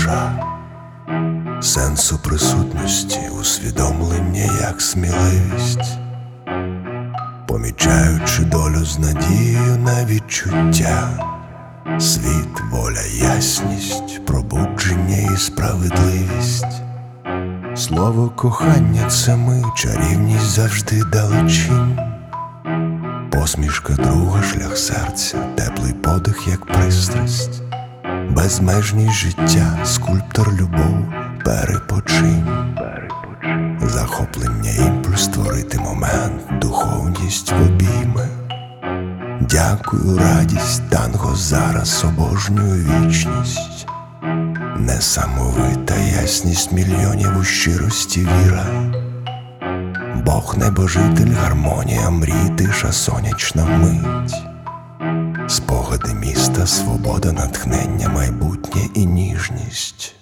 душа, сенсу присутності, усвідомлення як сміливість, помічаючи долю з надією на відчуття, світ, воля, ясність, пробудження і справедливість. Слово кохання — це ми, чарівність завжди далечінь, посмішка друга, шлях серця, теплий подих, як пристрасть, безмежність життя, скульптор, любов, перепочинь, захоплення, імпульс, створити момент, духовність в обійми. Дякую, радість, танго, зараз обожнюю вічність, несамовита ясність мільйонів у щирості віра. Бог небожитель, гармонія мрій, тиша, сонячна мить, спогади міста, свобода, натхнення, майбутнє і ніжність.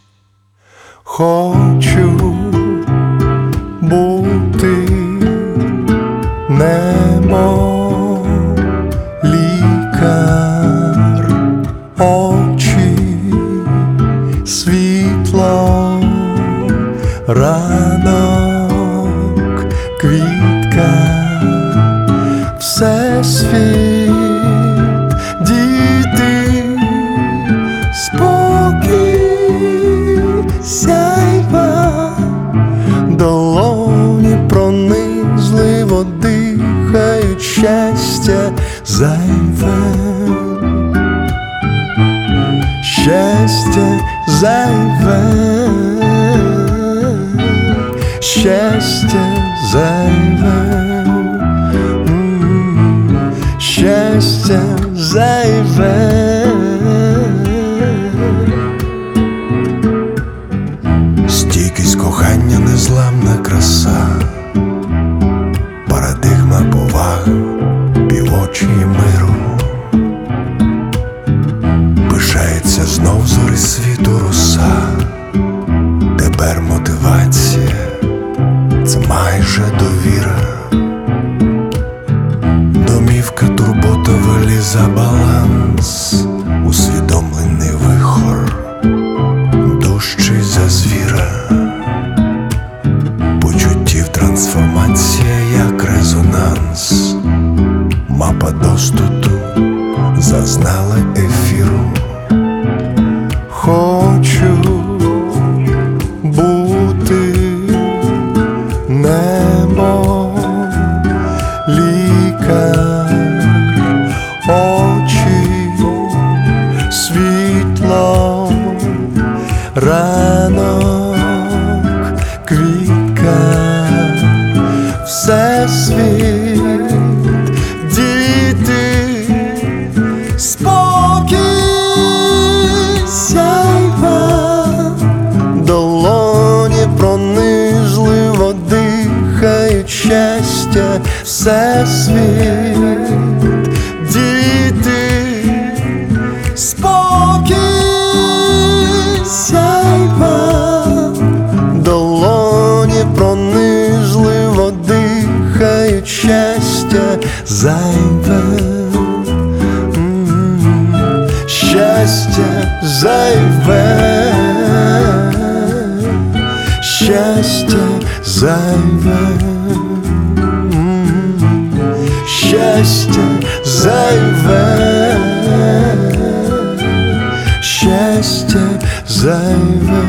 Хочу бути немов лікар, очі, світло, ранок, квітка, всесвіт, діти, спокій, сяйва, долоні пронизливо дихають, щастя зайве, щастя зайве, щастя зайве, щастя зайве. Стійкість кохання, незламна краса, парадигма поваги, півочі миру. Пишається знов зори світу роса, тепер мотивація — це майже довіра. Домівка, турбота, валіза, баланс, усвідомлений вихор, дужчий за звіра. Почуттів трансформація як резонанс, мапа доступу зазнала ефіру. Хочу бути немов лікар, очі, світло, ранок, квітка, всесвіт, діти, спокій, сяйва, долоні пронизливо дихають, щастя, всесвіт, діти, спокій, сяйва, долоні пронизливо дихають, щастя зайве, щастя зайве, щастя зайве, щастя зайве, щастя зайве,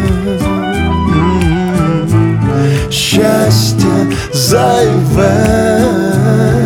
щастя зайве.